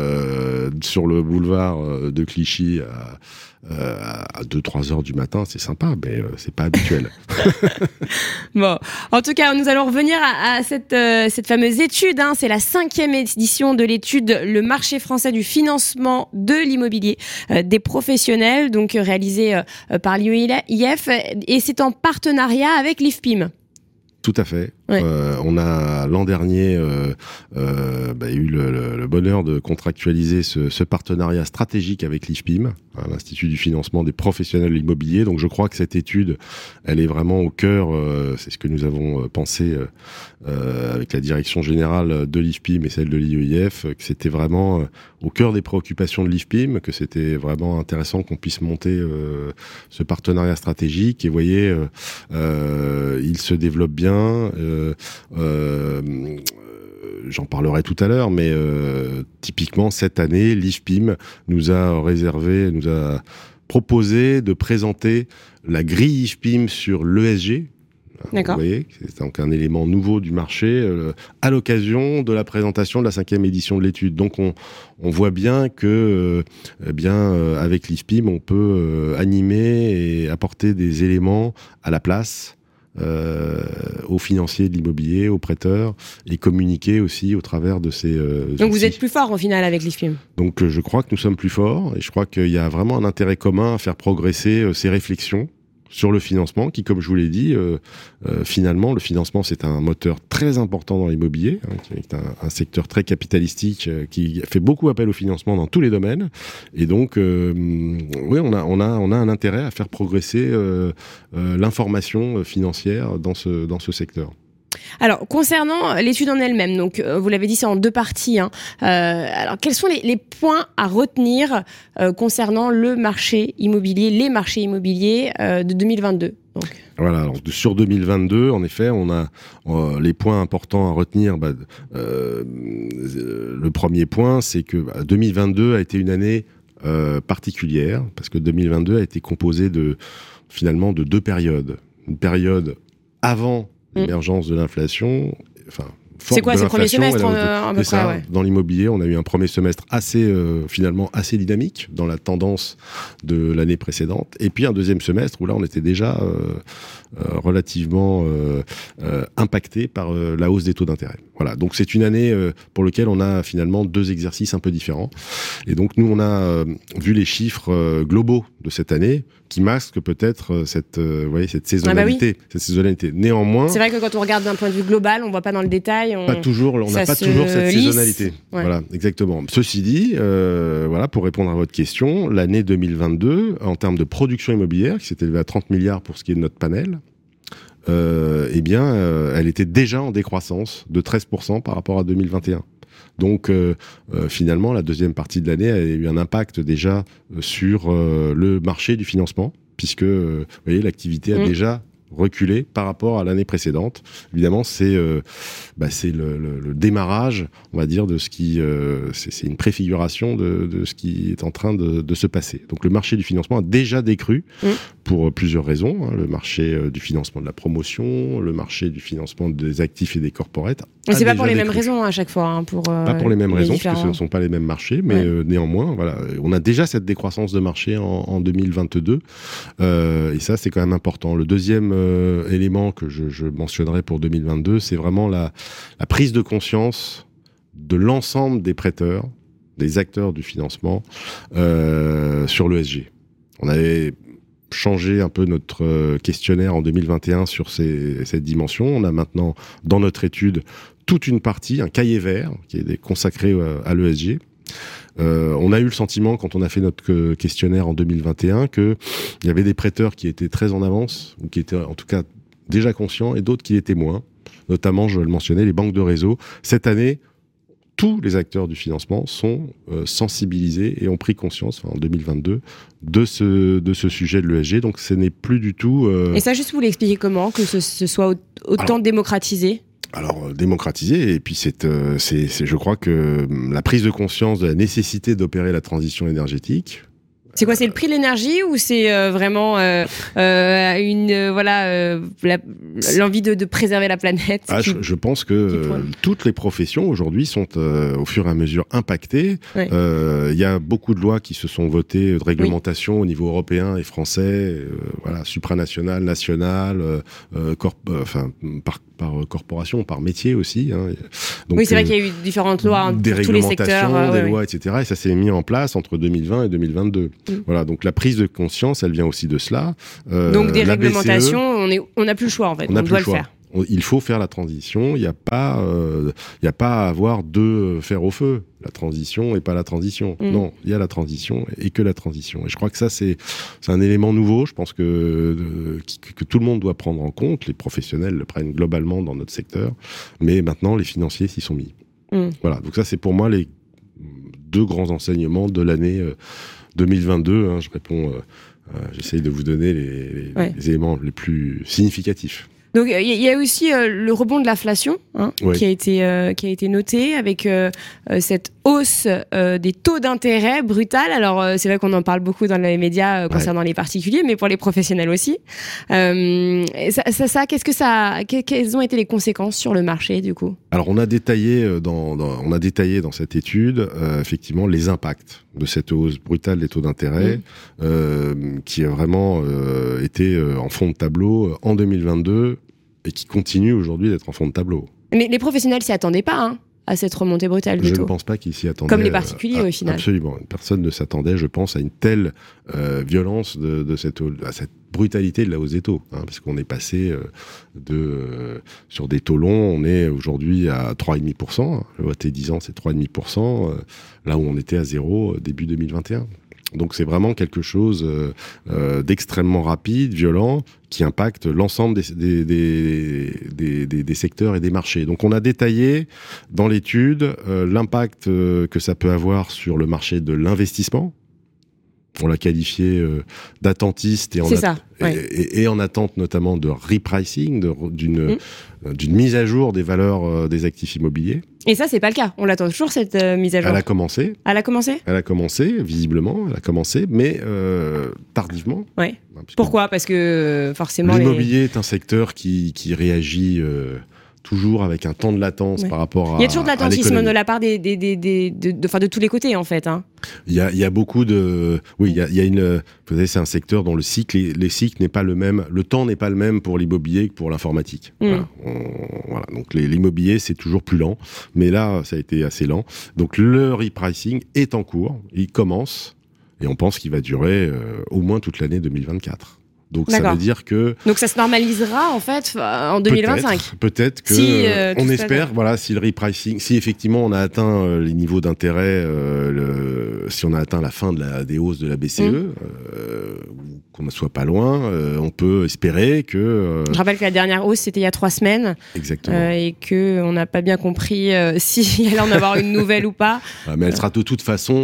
euh, sur le boulevard de Clichy à, euh, à deux trois heures du matin, c'est sympa, mais euh, c'est pas habituel.
Bon, en tout cas, nous allons revenir à, à cette euh, cette fameuse étude. Hein. C'est la cinquième édition de l'étude Le marché français du financement de l'immobilier euh, des professionnels, donc euh, réalisée euh, par l'I E I F, et c'est en partenariat avec l'I F P I M.
Tout à fait.
Ouais.
Euh, on a l'an dernier euh, euh, bah, eu le, le, le bonheur de contractualiser ce, ce partenariat stratégique avec l'I F P I M, hein, l'Institut du financement des professionnels immobiliers. Donc je crois que cette étude, elle est vraiment au cœur, euh, c'est ce que nous avons pensé euh, euh, avec la direction générale de l'I F P I M et celle de l'I E I F, que c'était vraiment euh, au cœur des préoccupations de l'I F P I M, que c'était vraiment intéressant qu'on puisse monter euh, ce partenariat stratégique. Et vous voyez, euh, euh, il se développe bien. Euh, Euh, euh, j'en parlerai tout à l'heure, mais euh, typiquement cette année, l'I F P I M nous a réservé, nous a proposé de présenter la grille I F P I M sur l'E S G.
D'accord.
Vous voyez, c'est donc un élément nouveau du marché euh, à l'occasion de la présentation de la cinquième édition de l'étude. Donc on, on voit bien que, euh, eh bien, euh, avec l'I F P I M, on peut euh, animer et apporter des éléments à la place. Euh, aux financiers de l'immobilier, aux prêteurs, et communiquer aussi au travers de ces euh,
Donc
outils.
vous êtes plus fort au final avec l'I F P I M.
Donc euh, je crois que nous sommes plus forts, et je crois qu'il y a vraiment un intérêt commun à faire progresser euh, ces réflexions sur le financement, qui, comme je vous l'ai dit, euh, euh, finalement, le financement, c'est un moteur très important dans l'immobilier, hein, qui est un, un secteur très capitalistique, euh, qui fait beaucoup appel au financement dans tous les domaines. Et donc, euh, oui, on a, on a, on a un intérêt à faire progresser euh, euh, l'information financière dans ce, dans ce secteur.
Alors, concernant l'étude en elle-même, donc euh, vous l'avez dit, c'est en deux parties. Hein. Euh, alors, quels sont les, les points à retenir euh, concernant le marché immobilier, les marchés immobiliers euh, de deux mille vingt-deux donc.
Voilà, alors sur deux mille vingt-deux, en effet, on a euh, les points importants à retenir. Bah, euh, le premier point, c'est que bah, deux mille vingt-deux a été une année euh, particulière, parce que deux mille vingt-deux a été composée de, finalement, de deux périodes. Une période avant l'émergence de l'inflation, enfin,
c'est quoi, c'est le premier semestre
euh,
à peu près, ouais.
Dans l'immobilier, on a eu un premier semestre assez, euh, finalement, assez dynamique dans la tendance de l'année précédente. Et puis un deuxième semestre où là, on était déjà euh, euh, relativement euh, euh, impacté par euh, la hausse des taux d'intérêt. Voilà. Donc c'est une année euh, pour laquelle on a finalement deux exercices un peu différents. Et donc nous, on a euh, vu les chiffres euh, globaux de cette année qui masquent peut-être euh, cette, euh, vous voyez, cette saisonnalité, ah bah oui. cette saisonnalité. Néanmoins,
c'est vrai que quand on regarde d'un point de vue global, on voit pas dans le détail. On...
Pas toujours, on n'a pas toujours cette lisse. saisonnalité. Ouais. Voilà, exactement. Ceci dit, euh, voilà, pour répondre à votre question, l'année deux mille vingt-deux, en termes de production immobilière, qui s'est élevée à trente milliards pour ce qui est de notre panel, euh, eh bien, euh, elle était déjà en décroissance de treize pour cent par rapport à deux mille vingt et un. Donc, euh, euh, finalement, la deuxième partie de l'année a eu un impact déjà sur euh, le marché du financement, puisque, euh, vous voyez, l'activité a mmh. déjà reculé par rapport à l'année précédente. Évidemment, c'est euh, bah, c'est le, le, le démarrage, on va dire, de ce qui euh, c'est, c'est une préfiguration de, de ce qui est en train de, de se passer. Donc, le marché du financement a déjà décru mmh. pour plusieurs raisons. Hein, le marché euh, du financement de la promotion, le marché du financement des actifs et des corporates.
Mais c'est pas pour les décru. mêmes raisons à chaque fois. Hein, pour, euh,
pas pour les mêmes
les
raisons,
différents...
parce que ce ne sont pas les mêmes marchés, mais ouais. euh, néanmoins, voilà, on a déjà cette décroissance de marché en, en deux mille vingt-deux, euh, et ça, c'est quand même important. Le deuxième euh, élément que je, je mentionnerai pour deux mille vingt-deux, c'est vraiment la, la prise de conscience de l'ensemble des prêteurs, des acteurs du financement euh, sur l'E S G. On avait changé un peu notre questionnaire en deux mille vingt et un sur ces, cette dimension. On a maintenant, dans notre étude, toute une partie, un cahier vert, qui est consacré à l'E S G. Euh, on a eu le sentiment, quand on a fait notre questionnaire en deux mille vingt et un, qu'il y avait des prêteurs qui étaient très en avance, ou qui étaient en tout cas déjà conscients, et d'autres qui l'étaient moins. Notamment, je le mentionnais, les banques de réseau. Cette année, tous les acteurs du financement sont euh, sensibilisés et ont pris conscience, enfin, en deux mille vingt-deux, de ce, de ce sujet de l'E S G. Donc, ce n'est plus du tout... Euh...
Et ça, juste, vous voulez expliquer comment, que ce, ce soit autant Alors, démocratisé ?
Alors, euh, démocratisé, et puis c'est, euh, c'est, c'est, je crois que euh, la prise de conscience de la nécessité d'opérer la transition énergétique...
C'est quoi, c'est le prix de l'énergie ou c'est euh, vraiment euh, euh, une euh, voilà euh, la, l'envie de, de préserver la planète
ah,
qui,
je, je pense que euh, toutes les professions aujourd'hui sont euh, au fur et à mesure impactées. Il oui. euh, y a beaucoup de lois qui se sont votées de réglementation oui. au niveau européen et français, euh, voilà, supranational, national, euh, corp, euh, enfin par par corporation, par métier aussi. Hein.
Donc, oui, c'est vrai euh, qu'il y a eu différentes lois hein,
des
pour tous les secteurs, euh,
des
ouais,
lois,
ouais.
et cetera. Et ça s'est mis en place entre deux mille vingt et deux mille vingt-deux. Mmh. Voilà, donc la prise de conscience, elle vient aussi de cela.
Euh, donc des réglementations, B C E, on est, on n'a plus le choix en fait. On, on doit le, le faire.
On, il faut faire la transition. Il n'y a pas, euh, il y a pas à avoir deux fers au feu. La transition et pas la transition. Mmh. Non, il y a la transition et que la transition. Et je crois que ça, c'est, c'est un élément nouveau. Je pense que, euh, que, que tout le monde doit prendre en compte. Les professionnels le prennent globalement dans notre secteur. Mais maintenant, les financiers s'y sont mis. Mmh. Voilà. Donc ça, c'est pour moi les deux grands enseignements de l'année euh, deux mille vingt-deux. Hein. Je réponds, euh, euh, j'essaye de vous donner les, les, ouais. les éléments les plus significatifs.
Donc il y, y a aussi euh, le rebond de l'inflation hein, oui. qui a été euh, qui a été noté avec euh, euh, cette hausse euh, des taux d'intérêt brutale. Alors euh, c'est vrai qu'on en parle beaucoup dans les médias euh, concernant ouais. les particuliers, mais pour les professionnels aussi. Euh, ça, ça, ça, qu'est-ce que ça, que, quelles ont été les conséquences sur le marché du coup ?
Alors on a détaillé dans, dans on a détaillé dans cette étude euh, effectivement les impacts de cette hausse brutale des taux d'intérêt mmh. euh, qui a vraiment euh, été euh, en fond de tableau en deux mille vingt-deux. Et qui continue aujourd'hui d'être en fond de tableau.
Mais les professionnels s'y attendaient pas, hein, à cette remontée brutale du
je
taux.
Je ne pense pas qu'ils s'y attendaient.
Comme les particuliers,
euh,
au final.
Absolument. Personne ne s'attendait, je pense, à une telle euh, violence, de, de cette, à cette brutalité de la hausse des taux. Hein, parce qu'on est passé euh, de, euh, sur des taux longs, on est aujourd'hui à trois virgule cinq pour cent. Le T dix ans, c'est trois virgule cinq pour cent. Euh, là où on était à zéro euh, début deux mille vingt et un. Donc c'est vraiment quelque chose euh, euh, d'extrêmement rapide, violent, qui impacte l'ensemble des, des, des, des, des, des secteurs et des marchés. Donc on a détaillé dans l'étude euh, l'impact euh, que ça peut avoir sur le marché de l'investissement. On l'a qualifié euh, d'attentiste et en,
ça,
at-
ouais.
et, et, et en attente notamment de repricing, de, d'une, mmh. d'une mise à jour des valeurs euh, des actifs immobiliers.
Et ça, c'est pas le cas. On l'attend toujours, cette euh, mise à jour.
Elle a commencé.
Elle a commencé
Elle a commencé, visiblement, elle a commencé, mais euh, tardivement.
Ouais. Pourquoi ? Parce que forcément...
L'immobilier
les...
est un secteur qui, qui réagit... Euh, toujours avec un temps de latence ouais. par rapport à
Il y a toujours de l'attentisme de la part des, des, des, des, de, de, enfin de tous les côtés, en fait. Hein.
Il, y a, il y a beaucoup de... Oui, il y a, il y a une... Vous savez, c'est un secteur dont le cycle, les cycles n'est pas le même... Le temps n'est pas le même pour l'immobilier que pour l'informatique. Mm. Voilà. On, voilà. Donc les, l'immobilier, c'est toujours plus lent. Mais là, ça a été assez lent. Donc le repricing est en cours. Il commence. Et on pense qu'il va durer euh, au moins toute l'année deux mille vingt-quatre. Donc D'accord. ça veut dire que...
Donc ça se normalisera en fait en deux mille vingt-cinq.
Peut-être, peut-être que...
Si, euh,
on espère, bien. Voilà, si le repricing... Si effectivement on a atteint euh, les niveaux d'intérêt, euh, le, si on a atteint la fin de la, des hausses de la B C E, mmh. euh, qu'on ne soit pas loin, euh, on peut espérer que... Euh...
Je rappelle que la dernière hausse c'était il y a trois semaines.
Exactement.
Euh, et qu'on n'a pas bien compris euh, s'il allait en avoir une nouvelle ou pas.
Ah, mais elle sera de toute façon...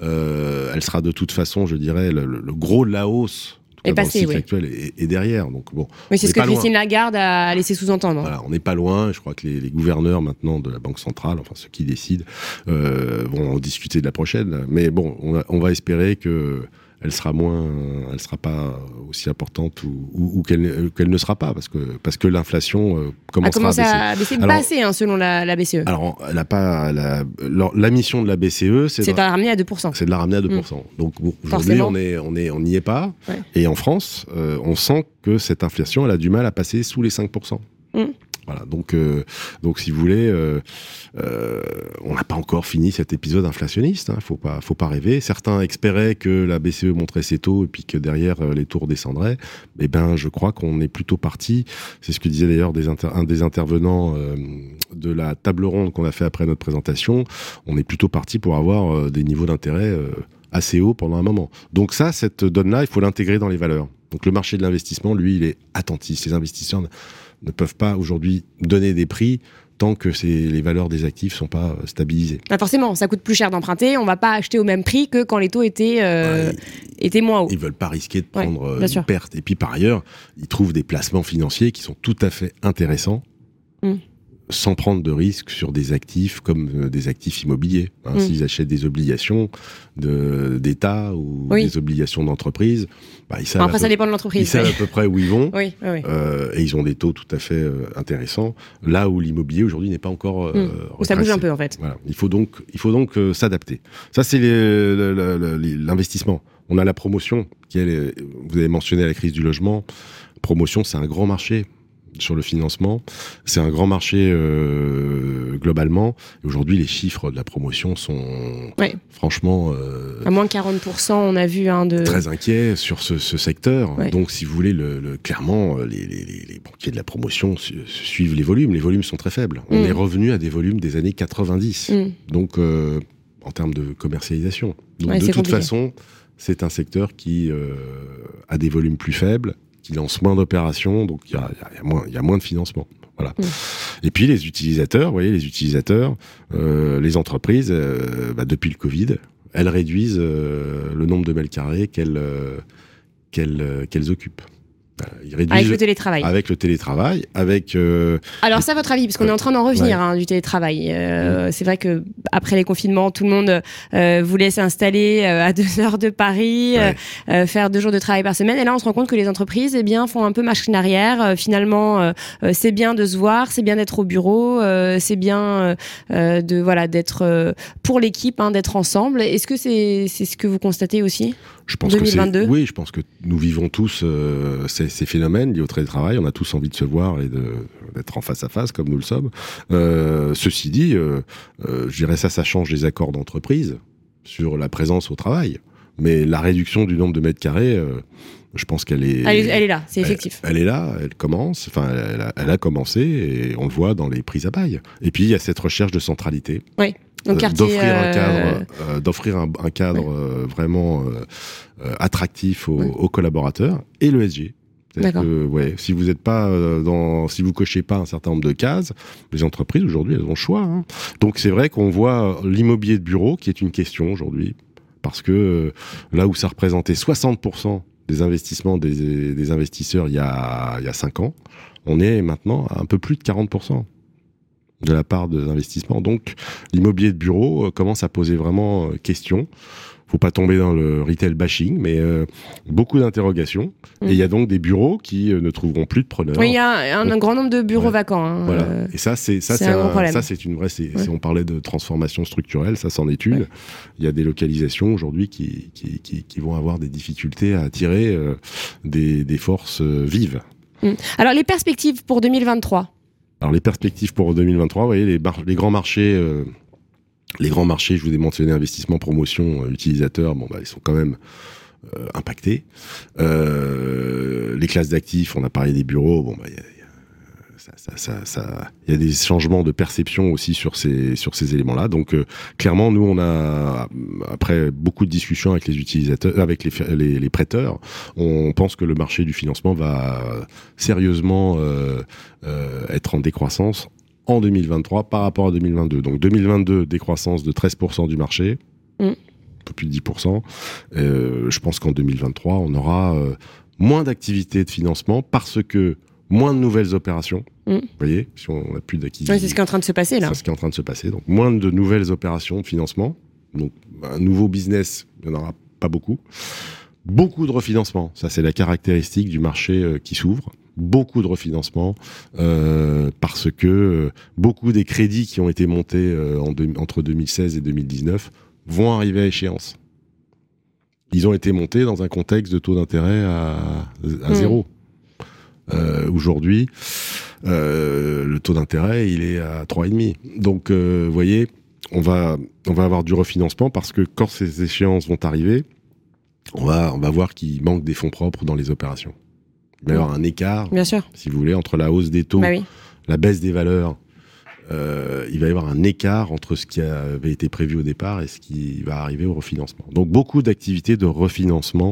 Euh, elle sera de toute façon, je dirais, le, le gros de la hausse...
Est passé, oui.
actuel est, est derrière. Donc bon.
Oui, c'est ce que Christine Lagarde a laissé sous-entendre.
Voilà, on n'est pas loin. Je crois que les, les gouverneurs maintenant de la Banque centrale, enfin ceux qui décident, euh, vont en discuter de la prochaine. Mais bon, on, a, on va espérer que elle sera moins, elle sera pas aussi importante ou, ou, ou qu'elle, qu'elle ne sera pas parce que parce que l'inflation euh, commencera
a commencé à baisser, à baisser pas assez hein, selon la, la B C E.
Alors, elle a pas la, la, la mission de la B C E, c'est,
c'est
de
la ramener à deux pour cent.
C'est de la ramener à deux pour cent. Mmh. Donc bon, aujourd'hui, on est on est on n'y est pas. Ouais. Et en France, euh, on sent que cette inflation, elle a du mal à passer sous les cinq pour cent. Mmh. Voilà, donc, euh, donc si vous voulez, euh, euh, on n'a pas encore fini cet épisode inflationniste. Hein, faut pas, faut pas rêver. Certains espéraient que la B C E montrait ses taux et puis que derrière euh, les taux redescendraient. Eh ben, je crois qu'on est plutôt parti. C'est ce que disait d'ailleurs des inter- un des intervenants euh, de la table ronde qu'on a fait après notre présentation. On est plutôt parti pour avoir euh, des niveaux d'intérêt euh, assez hauts pendant un moment. Donc ça, cette donne-là, il faut l'intégrer dans les valeurs. Donc le marché de l'investissement, lui, il est attentif. Les investisseurs ne peuvent pas aujourd'hui donner des prix tant que c'est, les valeurs des actifs sont pas stabilisées.
Ah forcément, ça coûte plus cher d'emprunter, on va pas acheter au même prix que quand les taux étaient, euh, ouais, étaient moins hauts.
Ils veulent pas risquer de prendre
ouais,
une
sûr.
perte. Et puis par ailleurs, ils trouvent des placements financiers qui sont tout à fait intéressants. Mmh. Sans prendre de risques sur des actifs comme euh, des actifs immobiliers. Hein, mmh. S'ils achètent des obligations de, d'État ou oui. des obligations d'entreprise, bah, ils savent,
bon, après,
peu,
ça dépend de l'entreprise,
ils savent
oui.
à peu près où ils vont.
Oui, oui, oui.
Euh, et ils ont des taux tout à fait euh, intéressants. Là où l'immobilier aujourd'hui n'est pas encore euh, mmh.
Où ça bouge un peu en fait.
Voilà. Il faut donc, il faut donc euh, s'adapter. Ça, c'est les, le, le, le, l'investissement. On a la promotion, qui est, vous avez mentionné la crise du logement. Promotion, c'est un grand marché sur le financement. C'est un grand marché euh, globalement. Et aujourd'hui, les chiffres de la promotion sont
ouais.
franchement... Euh,
à moins de quarante pour cent, on a vu hein, de...
Très inquiets sur ce, ce secteur.
Ouais.
Donc, si vous voulez, le, le, clairement, les, les, les banquiers de la promotion su, suivent les volumes. Les volumes sont très faibles. On mmh. est revenu à des volumes des années quatre-vingt-dix. Mmh. Donc, euh, en termes de commercialisation. Donc, ouais, de toute compliqué. façon, c'est un secteur qui euh, a des volumes plus faibles, qui lance moins d'opérations, donc il y a, y, a moins, y a moins de financement. Voilà. Mmh. Et puis les utilisateurs, vous voyez, les utilisateurs, euh, les entreprises, euh, bah, depuis le Covid, elles réduisent euh, le nombre de mètres carrés qu'elles, euh, qu'elles, euh, qu'elles occupent. Ils réduisent
avec le télétravail.
Avec le télétravail, avec... Euh,
Alors ça, votre avis, parce qu'on est en train d'en revenir ouais. hein, du télétravail. Euh, mmh. C'est vrai que après les confinements, tout le monde euh, voulait s'installer euh, à deux heures de Paris, ouais. euh, faire deux jours de travail par semaine. Et là, on se rend compte que les entreprises eh bien, font un peu machine arrière. Euh, finalement, euh, c'est bien de se voir, c'est bien d'être au bureau, euh, c'est bien euh, de, voilà, d'être euh, pour l'équipe, hein, d'être ensemble. Est-ce que c'est, c'est ce que vous constatez aussi ?
Je pense deux mille vingt-deux. Que c'est, oui, je pense que nous vivons tous euh, ces, ces phénomènes liés au télétravail. On a tous envie de se voir et de, d'être en face à face, comme nous le sommes. Euh, ceci dit, euh, euh, je dirais ça, ça change les accords d'entreprise sur la présence au travail. Mais la réduction du nombre de mètres carrés, euh, je pense qu'elle est...
Elle est, elle est là, c'est effectif.
Elle, elle est là, elle commence, enfin, elle a, elle a commencé et on le voit dans les prises à bail. Et puis, il y a cette recherche de centralité.
Oui. Donc, quartier,
d'offrir un cadre,
euh...
euh, d'offrir un, un cadre ouais. euh, vraiment euh, euh, attractif aux,
ouais.
aux collaborateurs et l'E S G.
D'accord.
Que, ouais, si vous êtes pas euh, dans, si vous cochez pas un certain nombre de cases, les entreprises aujourd'hui elles ont le choix. Hein. Donc c'est vrai qu'on voit l'immobilier de bureau qui est une question aujourd'hui parce que euh, là où ça représentait soixante pour cent des investissements des, des investisseurs il y a il y a cinq ans, on est maintenant à un peu plus de quarante pour cent. De la part des investissements. Donc, l'immobilier de bureau euh, commence à poser vraiment euh, question. Faut pas tomber dans le retail bashing, mais euh, beaucoup d'interrogations. Mmh. Et il y a donc des bureaux qui euh, ne trouveront plus de preneurs.
Oui, il y a un, un grand nombre de bureaux
ouais.
vacants. Hein,
voilà.
Euh,
et ça, c'est ça,
c'est,
c'est
un
un,
problème.
ça, c'est une vraie. C'est,
ouais.
Si on parlait de transformation structurelle, ça, c'en est une. Ouais. Il y a des localisations aujourd'hui qui, qui, qui, qui vont avoir des difficultés à attirer euh, des, des forces euh, vives.
Mmh. Alors, les perspectives pour deux mille vingt-trois.
Alors les perspectives pour deux mille vingt-trois, vous voyez, les, bar- les grands marchés, euh, les grands marchés, je vous ai mentionné investissement, promotion, euh, utilisateurs, bon bah ils sont quand même euh, impactés. Euh, les classes d'actifs, on a parlé des bureaux, bon bah y a, y a, ça, ça, ça, ça, y a des changements de perception aussi sur ces sur ces éléments-là. Donc euh, clairement, nous on a après beaucoup de discussions avec les utilisateurs, avec les les, les prêteurs, on pense que le marché du financement va sérieusement euh, euh, être en décroissance en deux mille vingt-trois par rapport à deux mille vingt-deux. Donc deux mille vingt-deux, décroissance de treize pour cent du marché, mmh. un peu plus de dix pour cent. Euh, je pense qu'en deux mille vingt-trois, on aura euh, moins d'activités de financement parce que moins de nouvelles opérations. Mmh. Vous voyez, si on n'a plus d'acquisition.
Oui, c'est ce qui est en train de se passer là.
C'est ce qui est en train de se passer. Donc moins de nouvelles opérations de financement. Donc un nouveau business, il n'y en aura pas beaucoup. Beaucoup de refinancement. Ça, c'est la caractéristique du marché euh, qui s'ouvre. Beaucoup de refinancement euh, parce que euh, beaucoup des crédits qui ont été montés euh, en deux, entre deux mille seize et deux mille dix-neuf vont arriver à échéance. Ils ont été montés dans un contexte de taux d'intérêt à, à mmh. zéro. Euh, aujourd'hui, euh, le taux d'intérêt, il est à trois virgule cinq. Donc, euh, vous voyez, on va, on va avoir du refinancement parce que quand ces échéances vont arriver, on va, on va voir qu'il manque des fonds propres dans les opérations. Il va y avoir un écart,
bien sûr,
si vous voulez, entre la hausse des taux,
bah oui.
la baisse des valeurs. Euh, il va y avoir un écart entre ce qui avait été prévu au départ et ce qui va arriver au refinancement. Donc, beaucoup d'activités de refinancement.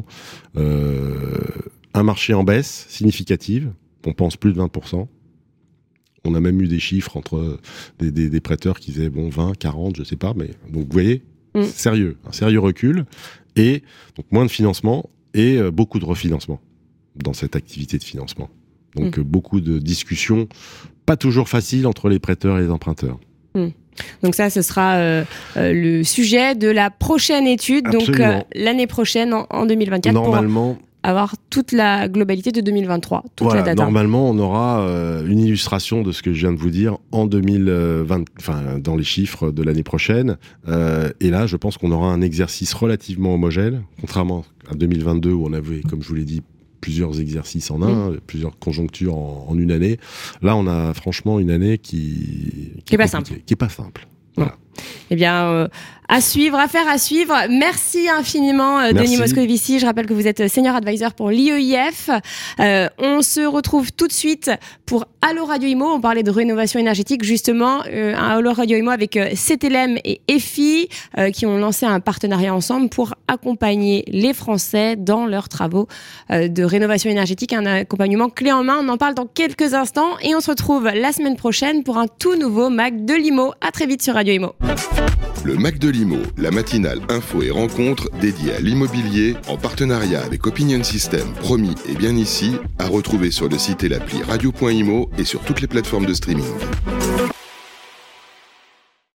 Euh, un marché en baisse significative. On pense plus de vingt pour cent. On a même eu des chiffres entre des, des, des prêteurs qui disaient bon, vingt, quarante, je sais pas. Mais donc, vous voyez, mm. sérieux, un sérieux recul. Et donc, moins de financement et euh, beaucoup de refinancement dans cette activité de financement. Donc, mmh. euh, beaucoup de discussions, pas toujours faciles entre les prêteurs et les emprunteurs.
Mmh. Donc ça, ce sera euh, euh, le sujet de la prochaine étude, Absolument. donc euh, l'année prochaine, en, en deux mille vingt-quatre,
Normalement,
pour avoir toute la globalité de deux mille vingt-trois, toute
voilà,
la data.
Normalement, on aura euh, une illustration de ce que je viens de vous dire en deux mille vingt, enfin dans les chiffres de l'année prochaine. Euh, et là, je pense qu'on aura un exercice relativement homogène, contrairement à deux mille vingt-deux où on avait, comme je vous l'ai dit, plusieurs exercices en un, mmh. plusieurs conjonctures en, en une année. Là, on a franchement une année qui,
qui, qui est pas simple.
Qui est pas simple. Voilà.
Bon. Eh bien, euh, à suivre, à faire, à suivre. Merci infiniment, euh, Denis Moscovici. Je rappelle que vous êtes senior advisor pour l'I E I F. Euh, on se retrouve tout de suite pour Allo Radio Imo. On parlait de rénovation énergétique, justement. Euh, un Allo Radio Imo avec euh, C T L M et E F I euh, qui ont lancé un partenariat ensemble pour accompagner les Français dans leurs travaux euh, de rénovation énergétique. Un accompagnement clé en main. On en parle dans quelques instants et on se retrouve la semaine prochaine pour un tout nouveau Mac de l'Imo. À très vite sur Radio Imo.
Le Mac de l'Imo, la matinale info et rencontre dédiée à l'immobilier en partenariat avec Opinion System, promis et bien ici, à retrouver sur le site et l'appli radio point imo et sur toutes les plateformes de streaming.